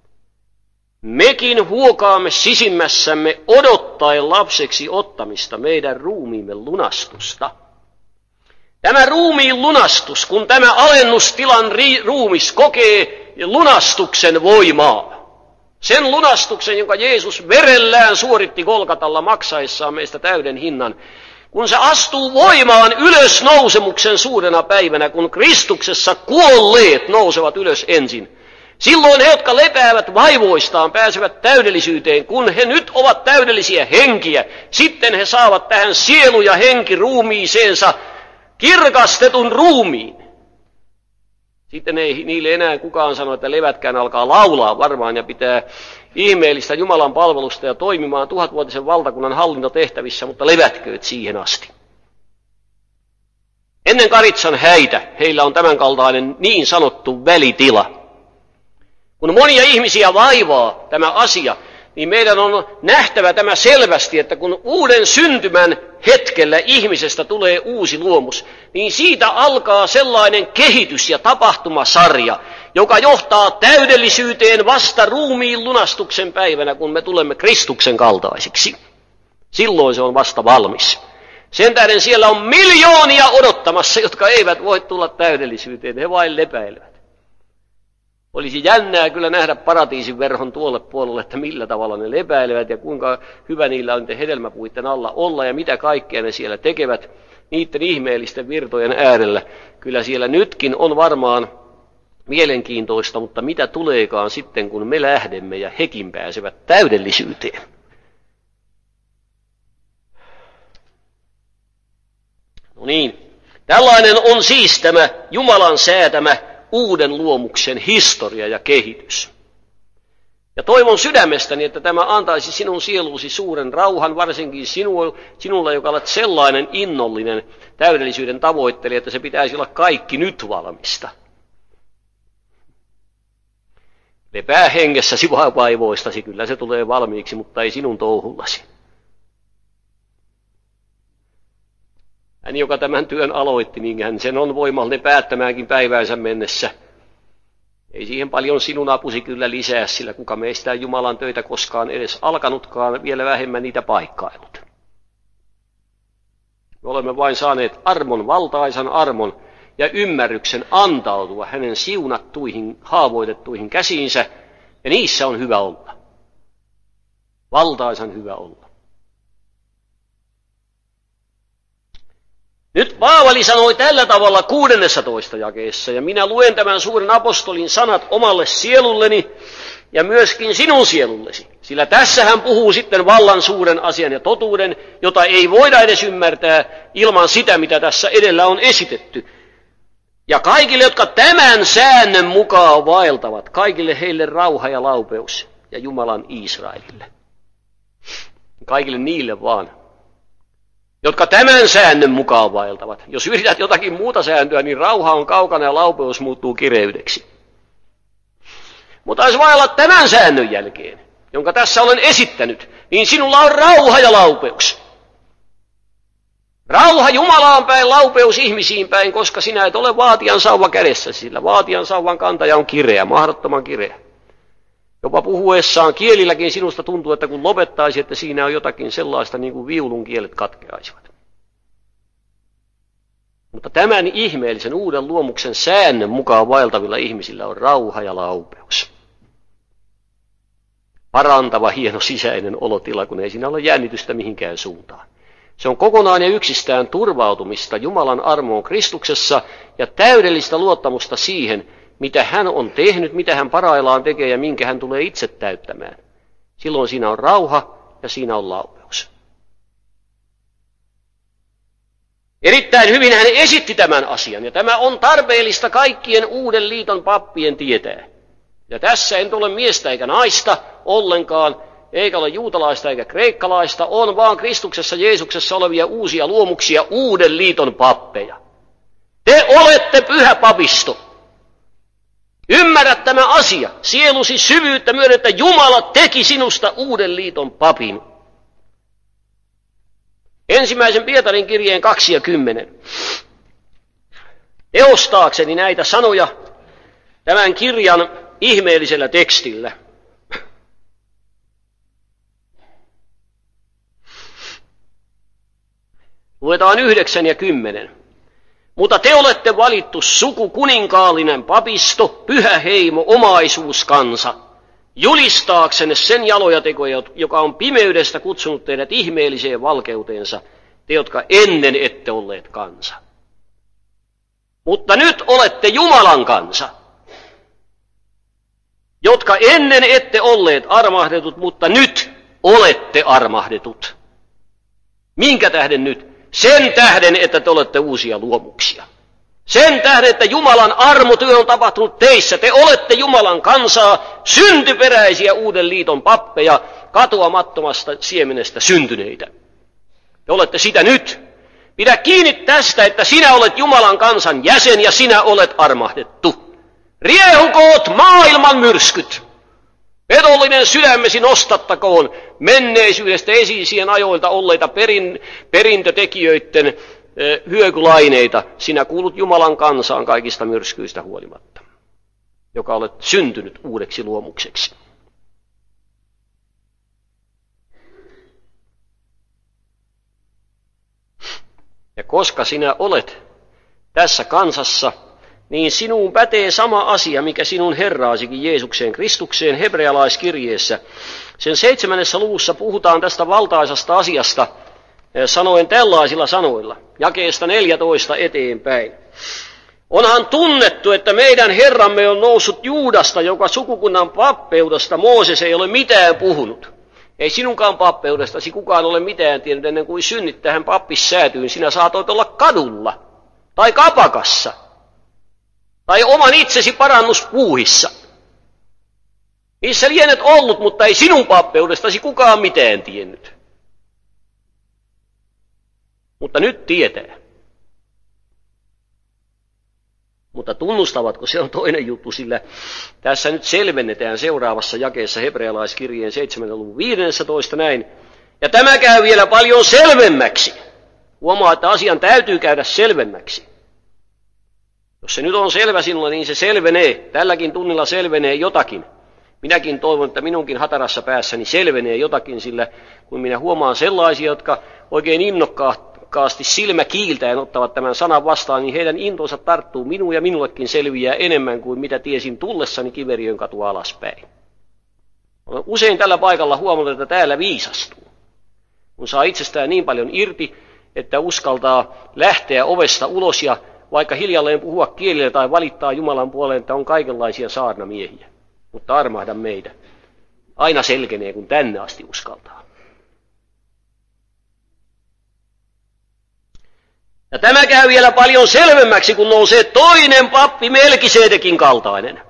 Mekin huokaamme sisimmässämme odottaen lapseksi ottamista meidän ruumiimme lunastusta. Tämä ruumiin lunastus, kun tämä alennustilan ruumis kokee lunastuksen voimaa, sen lunastuksen, jonka Jeesus verellään suoritti Golgatalla maksaessaan meistä täyden hinnan, kun se astuu voimaan ylösnousemuksen suurena päivänä, kun Kristuksessa kuolleet nousevat ylös ensin, silloin he, jotka lepäävät vaivoistaan, pääsevät täydellisyyteen. Kun he nyt ovat täydellisiä henkiä, sitten he saavat tähän sielu ja henki ruumiiseensa kirkastetun ruumiin. Sitten ei niille enää kukaan sano, että levätkään, alkaa laulaa varmaan ja pitää ihmeellistä Jumalan palvelusta ja toimimaan 1000-vuotisen valtakunnan hallintotehtävissä, mutta levätkööt siihen asti. Ennen Karitsan häitä heillä on tämänkaltainen niin sanottu välitila. Kun monia ihmisiä vaivaa tämä asia, niin meidän on nähtävä tämä selvästi, että kun uuden syntymän hetkellä ihmisestä tulee uusi luomus, niin siitä alkaa sellainen kehitys ja tapahtumasarja, joka johtaa täydellisyyteen vasta ruumiin lunastuksen päivänä, kun me tulemme Kristuksen kaltaisiksi. Silloin se on vasta valmis. Sen tähden siellä on miljoonia odottamassa, jotka eivät voi tulla täydellisyyteen, he vain lepäilevät. Olisi jännää kyllä nähdä paratiisin verhon tuolle puolelle, että millä tavalla ne lepäilevät ja kuinka hyvä niillä on hedelmäpuitten alla olla ja mitä kaikkea ne siellä tekevät niiden ihmeellisten virtojen äärellä. Kyllä siellä nytkin on varmaan mielenkiintoista, mutta mitä tuleekaan sitten, kun me lähdemme ja hekin pääsevät täydellisyyteen. No niin, tällainen on siis tämä Jumalan säätämä uuden luomuksen historia ja kehitys. Ja toivon sydämestäni, että tämä antaisi sinun sieluusi suuren rauhan, varsinkin sinulla, joka olet sellainen innollinen täydellisyyden tavoittelija, että se pitäisi olla kaikki nyt valmista. Lepää hengessäsi vaivoistasi, kyllä se tulee valmiiksi, mutta ei sinun touhullasi. Hän, joka tämän työn aloitti, niin hän sen on voimallinen päättämäänkin päiväänsä mennessä. Ei siihen paljon sinun apusi kyllä lisää, sillä kuka meistä Jumalan töitä koskaan edes alkanutkaan, vielä vähemmän niitä paikkailut. Me olemme vain saaneet armon, valtaisan armon ja ymmärryksen antautua hänen siunattuihin, haavoitettuihin käsiinsä, ja niissä on hyvä olla. Valtaisan hyvä olla. Nyt Paavali sanoi tällä tavalla 16. jakeessa, ja minä luen tämän suuren apostolin sanat omalle sielulleni ja myöskin sinun sielullesi. Sillä tässä hän puhuu sitten vallan suuren asian ja totuuden, jota ei voida edes ymmärtää ilman sitä, mitä tässä edellä on esitetty. Ja kaikille, jotka tämän säännön mukaan vaeltavat, kaikille heille rauha ja laupeus ja Jumalan Israelille. Kaikille niille vaan, jotka tämän säännön mukaan vaeltavat. Jos yrität jotakin muuta sääntöä, niin rauha on kaukana ja laupeus muuttuu kireydeksi. Mutta jos vaellat tämän säännön jälkeen, jonka tässä olen esittänyt, niin sinulla on rauha ja laupeus. Rauha Jumalaan päin, laupeus ihmisiin päin, koska sinä et ole vaatijan sauva kädessä, sillä vaatijan sauvan kantaja on kireä, mahdottoman kireä. Jopa puhuessaan kielilläkin sinusta tuntuu, että kun lopettaisi, että siinä on jotakin sellaista, niin kuin viulun kielet katkeaisivat. Mutta tämän ihmeellisen uuden luomuksen säännön mukaan vaeltavilla ihmisillä on rauha ja laupeus. Parantava, hieno sisäinen olotila, kun ei siinä ole jännitystä mihinkään suuntaan. Se on kokonaan ja yksistään turvautumista Jumalan armoon Kristuksessa ja täydellistä luottamusta siihen, mitä hän on tehnyt, mitä hän paraillaan tekee ja minkä hän tulee itse täyttämään. Silloin siinä on rauha ja siinä on laupeus. Erittäin hyvin hän esitti tämän asian, ja tämä on tarpeellista kaikkien uuden liiton pappien tietää. Ja tässä en ole miestä eikä naista ollenkaan, eikä ole juutalaista eikä kreikkalaista, on vaan Kristuksessa Jeesuksessa olevia uusia luomuksia, uuden liiton pappeja. Te olette pyhä papisto. Ymmärrä tämä asia, sielusi syvyyttä myöden, että Jumala teki sinusta uuden liiton papin. Ensimmäisen Pietarin kirjeen 2:10. teostaakseni näitä sanoja tämän kirjan ihmeellisellä tekstillä. Luetaan 9 ja 10. Mutta te olette valittu suku, kuninkaallinen papisto, pyhä heimo, omaisuuskansa, julistaaksenne sen jaloja tekoja, joka on pimeydestä kutsunut teidät ihmeelliseen valkeuteensa, te, jotka ennen ette olleet kansa. Mutta nyt olette Jumalan kansa, jotka ennen ette olleet armahdetut, mutta nyt olette armahdetut. Minkä tähden nyt? Sen tähden, että te olette uusia luomuksia. Sen tähden, että Jumalan armotyö on tapahtunut teissä. Te olette Jumalan kansaa, syntyperäisiä uuden liiton pappeja, katoamattomasta siemenestä syntyneitä. Te olette sitä nyt. Pidä kiinni tästä, että sinä olet Jumalan kansan jäsen ja sinä olet armahdettu. Riehukoot maailman myrskyt. Petollinen sydämesi nostattakoon menneisyydestä esiisien ajoilta olleita perintötekijöiden hyökylaineita. Sinä kuulut Jumalan kansaan kaikista myrskyistä huolimatta, joka olet syntynyt uudeksi luomukseksi. Ja koska sinä olet tässä kansassa, niin sinuun pätee sama asia, mikä sinun Herraasikin Jeesukseen Kristukseen hebrealaiskirjeessä. Sen 7. luvussa puhutaan tästä valtaisasta asiasta sanoen tällaisilla sanoilla, jakeesta 14 eteenpäin. Onhan tunnettu, että meidän Herramme on noussut Juudasta, joka sukukunnan pappeudesta Mooses ei ole mitään puhunut. Ei sinunkaan pappeudestasi kukaan ole mitään tiennyt ennen kuin synnit tähän pappissäätyyn. Sinä saatoit olla kadulla tai kapakassa tai oman itsesi parannuspuuhissa. Niissä lienet ollut, mutta ei sinun pappeudestasi kukaan mitään tiennyt. Mutta nyt tietää. Mutta tunnustavatko, se on toinen juttu, sillä tässä nyt selvennetään seuraavassa jakeessa hebrealaiskirjeen 7. luvun 15 näin. Ja tämä käy vielä paljon selvemmäksi. Huomaa, että asian täytyy käydä selvemmäksi. Jos se nyt on selvä sinulla, niin se selvenee. Tälläkin tunnilla selvenee jotakin. Minäkin toivon, että minunkin hatarassa päässäni selvenee jotakin, sillä kun minä huomaan sellaisia, jotka oikein innokkaasti silmä kiiltäen ottavat tämän sanan vastaan, niin heidän intonsa tarttuu minuun ja minullekin selviää enemmän kuin mitä tiesin tullessani Kiveriön katua alaspäin. Olen usein tällä paikalla huomannut, että täällä viisastuu. Kun saa itsestään niin paljon irti, että uskaltaa lähteä ovesta ulos ja vaikka hiljalleen puhua kielellä tai valittaa Jumalan puoleen, että on kaikenlaisia saarnamiehiä. Mutta armahda meitä. Aina selkenee, kun tänne asti uskaltaa. Ja tämä käy vielä paljon selvemmäksi, kun nousee toinen pappi Melkisedekin kaltainen.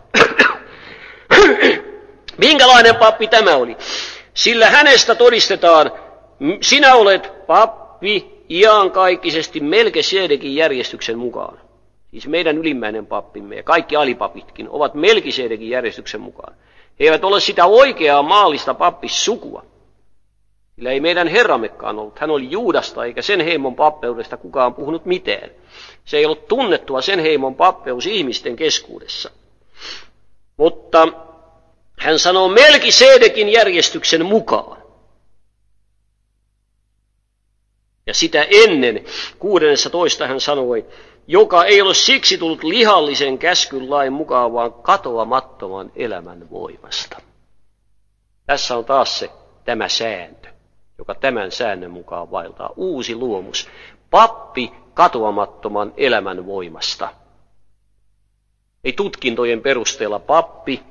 Minkälainen pappi tämä oli? Sillä hänestä todistetaan, sinä olet pappi iankaikkisesti Melkisedekin järjestyksen mukaan. Siis meidän ylimmäinen pappimme ja kaikki alipapitkin ovat Melkisedekin järjestyksen mukaan. He eivät ole sitä oikeaa maallista pappissukua. Sillä ei meidän Herrammekaan ollut. Hän oli Juudasta eikä sen heimon pappeudesta kukaan puhunut mitään. Se ei ollut tunnettua sen heimon pappeus ihmisten keskuudessa. Mutta hän sanoo Melkisedekin järjestyksen mukaan. Ja sitä ennen 16 hän sanoi, joka ei ole siksi tullut lihallisen käskyn lain mukaan, vaan katoamattoman elämän voimasta. Tässä on taas tämä sääntö, joka tämän säännön mukaan vaeltaa. Uusi luomus. Pappi katoamattoman elämän voimasta. Ei tutkintojen perusteella pappi.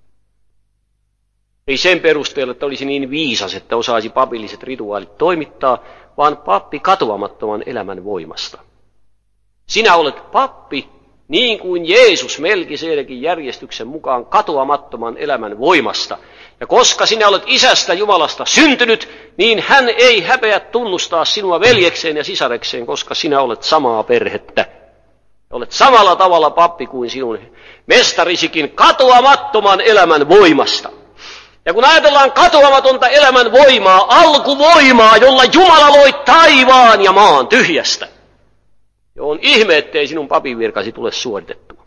Ei sen perusteella, että olisi niin viisas, että osaisi papilliset rituaalit toimittaa, vaan pappi katoamattoman elämän voimasta. Sinä olet pappi, niin kuin Jeesus Melkisedekin järjestyksen mukaan katoamattoman elämän voimasta. Ja koska sinä olet isästä Jumalasta syntynyt, niin hän ei häpeä tunnustaa sinua veljekseen ja sisarekseen, koska sinä olet samaa perhettä. Olet samalla tavalla pappi kuin sinun mestarisikin katoamattoman elämän voimasta. Ja kun ajatellaan katoamatonta elämän voimaa, alkuvoimaa, jolla Jumala loi taivaan ja maan tyhjästä, Ja on ihme, ettei sinun papin virkasi tule suoritettua.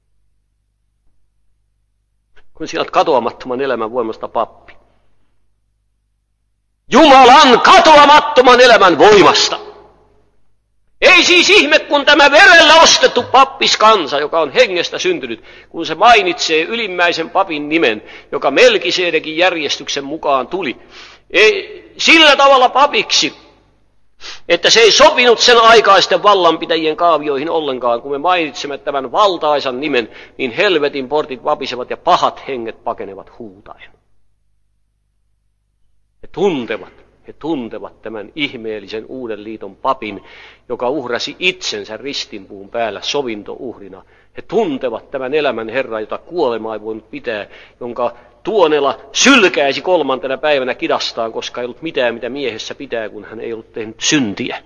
Kun sinä olet katoamattoman elämän voimasta pappi. Jumalan katoamattoman elämän voimasta. Ei siis ihme, kun tämä verellä ostettu pappiskansa, joka on hengestä syntynyt, kun se mainitsee ylimmäisen papin nimen, joka Melkisedekin järjestyksen mukaan tuli. Ei, sillä tavalla papiksi, että se ei sopinut sen aikaisten vallanpitäjien kaavioihin ollenkaan. Kun me mainitsemme tämän valtaisan nimen, niin helvetin portit vapisevat ja pahat henget pakenevat huutaen. He tuntevat tämän ihmeellisen uuden liiton papin, joka uhrasi itsensä ristinpuun päällä sovintouhrina. He tuntevat tämän elämän Herran, jota kuolema ei voinut pitää, jonka tuonela sylkäisi 3. päivänä kidastaan, koska ei ollut mitään, mitä miehessä pitää, kun hän ei ollut tehnyt syntiä.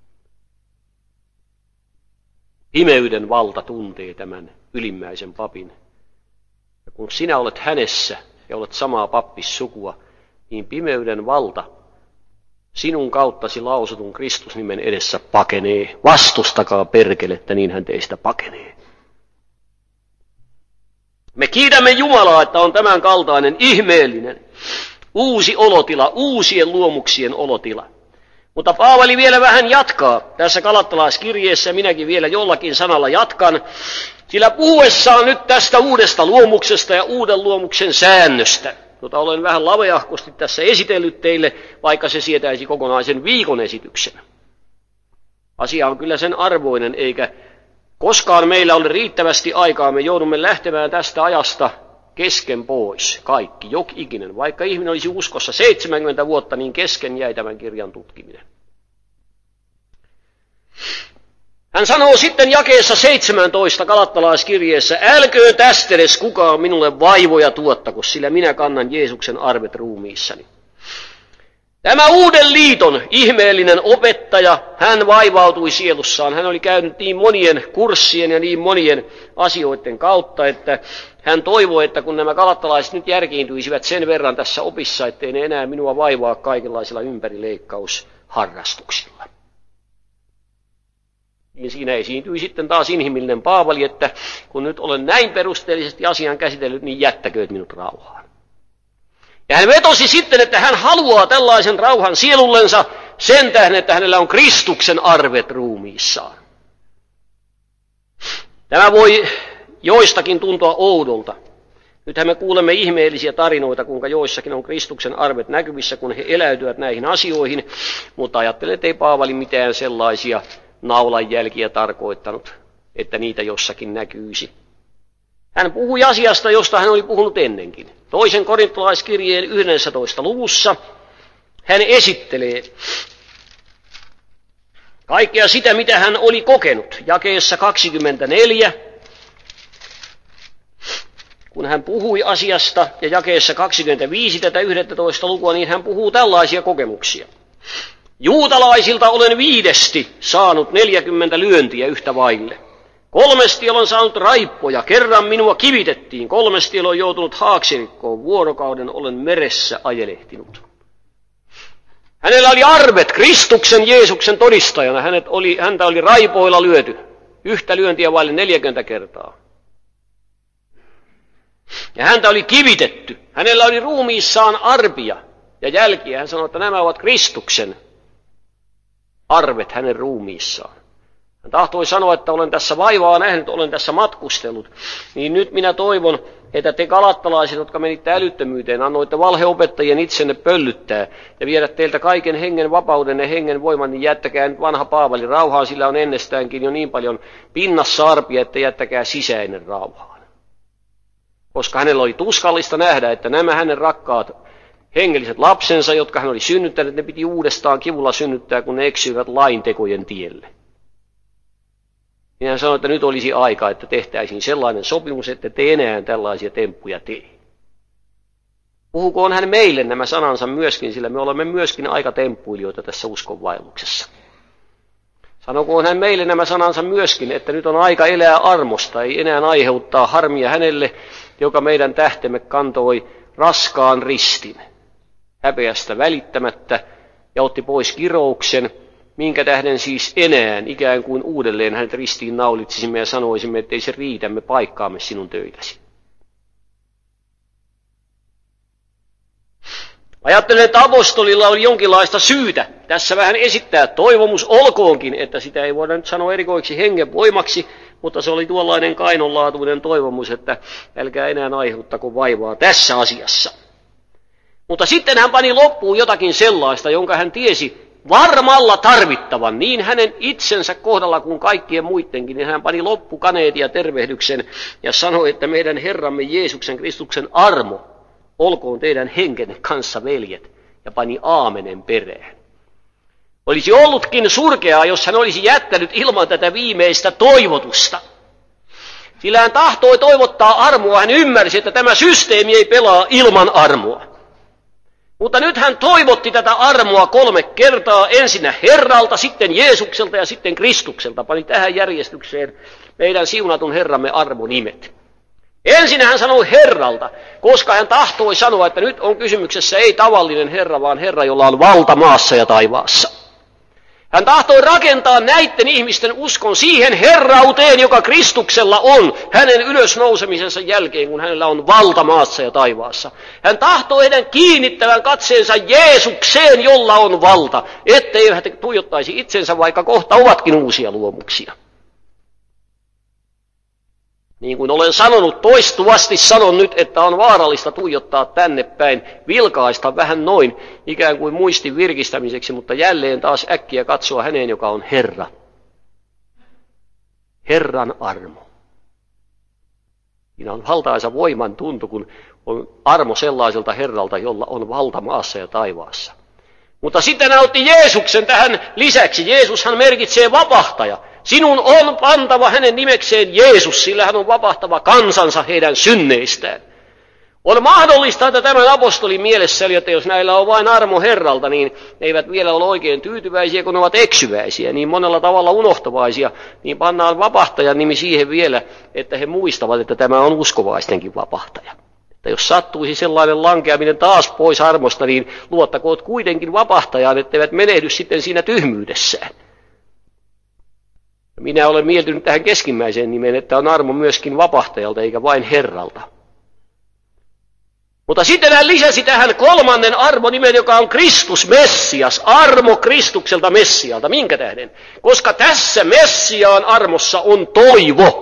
Pimeyden valta tuntee tämän ylimmäisen papin. Ja kun sinä olet hänessä ja olet samaa pappissukua, niin pimeyden valta sinun kauttasi lausutun Kristusnimen edessä pakenee. Vastustakaa perkelettä, niin hän teistä pakenee. Me kiitämme Jumalaa, että on tämän kaltainen ihmeellinen uusi olotila, uusien luomuksien olotila. Mutta Paavali vielä vähän jatkaa tässä galattalaiskirjeessä, minäkin vielä jollakin sanalla jatkan, sillä puhuessaan nyt tästä uudesta luomuksesta ja uuden luomuksen säännöstä, jota olen vähän laveahkosti tässä esitellyt teille, vaikka se sietäisi kokonaisen viikon esityksen. Asia on kyllä sen arvoinen, eikä koskaan meillä ole riittävästi aikaa. Me joudumme lähtemään tästä ajasta kesken pois, kaikki, jokikinen. Vaikka ihminen olisi uskossa 70 vuotta, niin kesken jäi tämän kirjan tutkiminen. Hän sanoo sitten jakeessa 17 galattalaiskirjeessä, älköön tästä edes kukaan minulle vaivoja tuottako, sillä minä kannan Jeesuksen arvet ruumiissani. Tämä uuden liiton ihmeellinen opettaja, hän vaivautui sielussaan. Hän oli käynyt niin monien kurssien ja niin monien asioiden kautta, että hän toivoi, että kun nämä galattalaiset nyt järkiintyisivät sen verran tässä opissa, ettei ne enää minua vaivaa kaikenlaisilla ympärileikkausharrastuksilla. Niin siinä esiintyi sitten taas inhimillinen Paavali, että kun nyt olen näin perusteellisesti asian käsitellyt, niin jättäkööt minut rauhaan. Ja hän vetosi sitten, että hän haluaa tällaisen rauhan sielullensa sen tähden, että hänellä on Kristuksen arvet ruumiissaan. Tämä voi joistakin tuntua oudolta. Nythän me kuulemme ihmeellisiä tarinoita, kuinka joissakin on Kristuksen arvet näkyvissä, kun he eläytyvät näihin asioihin, mutta ajattelen, että ei Paavali mitään sellaisia naulanjälkiä tarkoittanut, että niitä jossakin näkyisi. Hän puhui asiasta, josta hän oli puhunut ennenkin. 2. korintolaiskirjeen 11. luvussa hän esittelee kaikkea sitä, mitä hän oli kokenut. Jakeessa 24, kun hän puhui asiasta, ja jakeessa 25 tätä 11. lukua, niin hän puhuu tällaisia kokemuksia. Juutalaisilta olen 5 saanut 40 lyöntiä yhtä vaille. 3 olen saanut raippoja, kerran minua kivitettiin, 3 olen joutunut haaksirikkoon, vuorokauden olen meressä ajelehtinut. Hänellä oli arvet Kristuksen Jeesuksen todistajana, häntä oli raipoilla lyöty, yhtä lyöntiä vaille 40 kertaa. Ja häntä oli kivitetty, hänellä oli ruumiissaan arpia ja jälkiä, hän sanoi, että nämä ovat Kristuksen arvet hänen ruumiissaan. Hän tahtoi sanoa, että olen tässä vaivaa nähnyt, olen tässä matkustellut, niin nyt minä toivon, että te galattalaiset, jotka menitte älyttömyyteen, annoitte valheopettajien itsenne pöllyttää ja viedä teiltä kaiken hengen vapauden ja hengen voiman, niin jättäkää nyt vanha Paavali rauhaan, sillä on ennestäänkin jo niin paljon pinnassa arpia, että jättäkää sisäinen rauhaan. Koska hänellä oli tuskallista nähdä, että nämä hänen rakkaat hengelliset lapsensa, jotka hän oli synnyttänyt, ne piti uudestaan kivulla synnyttää, kun ne eksyivät laintekojen tielle. Ja hän sanoi, että nyt olisi aika, että tehtäisiin sellainen sopimus, että te enää tällaisia temppuja tee. Puhukoon hän meille nämä sanansa myöskin, sillä me olemme myöskin aika temppuilijoita tässä uskonvaelluksessa. Sanokoon hän meille nämä sanansa myöskin, että nyt on aika elää armosta, ei enää aiheuttaa harmia hänelle, joka meidän tähtemme kantoi raskaan ristin, häpeästä välittämättä ja otti pois kirouksen, minkä tähden siis enää ikään kuin uudelleen hänet ristiin naulitsisimme ja sanoisimme, että ei se riitä, me paikkaamme sinun töitäsi. Ajattelen, että apostolilla oli jonkinlaista syytä tässä vähän esittää toivomus, olkoonkin, että sitä ei voida nyt sanoa erikoiksi hengen voimaksi, mutta se oli tuollainen kainonlaatuinen toivomus, että älkää enää aiheuttako vaivaa tässä asiassa. Mutta sitten hän pani loppuun jotakin sellaista, jonka hän tiesi varmalla tarvittavan, niin hänen itsensä kohdalla kuin kaikkien muidenkin, niin hän pani loppukaneetin ja tervehdyksen ja sanoi, että meidän Herramme Jeesuksen Kristuksen armo olkoon teidän henkenne kanssa, veljet, ja pani aamenen perään. Olisi ollutkin surkeaa, jos hän olisi jättänyt ilman tätä viimeistä toivotusta. Sillä hän tahtoi toivottaa armoa, hän ymmärsi, että tämä systeemi ei pelaa ilman armoa. Mutta nyt hän toivotti tätä armoa 3 kertaa, ensinnä Herralta, sitten Jeesukselta ja sitten Kristukselta. Pani tähän järjestykseen meidän siunatun Herramme armonimet. Ensin hän sanoi Herralta, koska hän tahtoi sanoa, että nyt on kysymyksessä ei tavallinen Herra, vaan Herra, jolla on valta maassa ja taivaassa. Hän tahtoi rakentaa näiden ihmisten uskon siihen herrauteen, joka Kristuksella on hänen ylösnousemisensa jälkeen, kun hänellä on valta maassa ja taivaassa. Hän tahtoi heidän kiinnittävän katseensa Jeesukseen, jolla on valta, ettei he tuijottaisi itsensä, vaikka kohta ovatkin uusia luomuksia. Niin kuin olen sanonut, toistuvasti sanon nyt, että on vaarallista tuijottaa tänne päin, vilkaista vähän noin ikään kuin muistin virkistämiseksi, mutta jälleen taas äkkiä katsoa häneen, joka on Herra. Herran armo. Siinä on valtaisa voiman tuntu, kun on armo sellaiselta Herralta, jolla on valta maassa ja taivaassa. Mutta sitten hän otti Jeesuksen tähän lisäksi. Jeesushan merkitsee vapahtaja. Sinun on pantava hänen nimekseen Jeesus, sillä hän on vapahtava kansansa heidän synneistään. On mahdollista, että tämän apostolin mielessä oli, että jos näillä on vain armo Herralta, niin ne eivät vielä ole oikein tyytyväisiä, kun ne ovat eksyväisiä, niin monella tavalla unohtavaisia, niin pannaan vapahtajan nimi siihen vielä, että he muistavat, että tämä on uskovaistenkin vapahtaja. Että jos sattuisi sellainen lankeaminen taas pois armosta, niin luottakoot kuitenkin vapahtajaan, etteivät menehdy sitten siinä tyhmyydessään. Minä olen mieltynyt tähän keskimmäiseen nimeen, että on armo myöskin vapahtajalta eikä vain Herralta. Mutta sitten hän lisäsi tähän 3. armonimen, joka on Kristus Messias, armo Kristukselta Messialta. Minkä tähden? Koska tässä Messiaan armossa on toivo.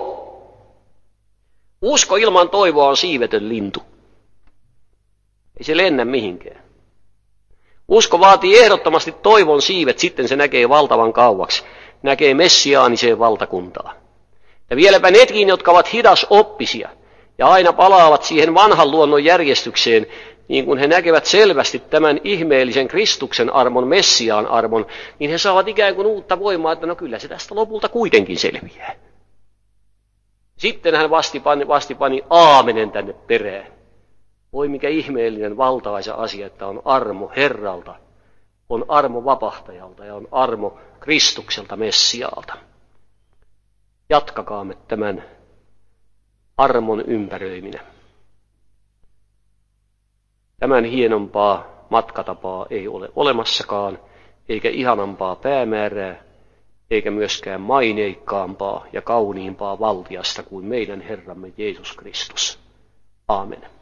Usko ilman toivoa on siivetön lintu. Ei se lennä mihinkään. Usko vaatii ehdottomasti toivon siivet, sitten se näkee valtavan kauaksi. Näkee messiaaniseen valtakuntaan. Ja vieläpä netkin, jotka ovat hidasoppisia ja aina palaavat siihen vanhan luonnon järjestykseen, niin kun he näkevät selvästi tämän ihmeellisen Kristuksen armon, Messiaan armon, niin he saavat ikään kuin uutta voimaa, että no kyllä se tästä lopulta kuitenkin selviää. Sitten hän vastipani aamenen tänne perään. Voi mikä ihmeellinen valtaisa asia, että on armo Herralta, on armo vapahtajalta ja on armo Kristukselta Messiaalta. Jatkakaamme tämän armon ympäröiminä. Tämän hienompaa matkatapaa ei ole olemassakaan, eikä ihanampaa päämäärää, eikä myöskään maineikkaampaa ja kauniimpaa valtiasta kuin meidän Herramme Jeesus Kristus. Aamen.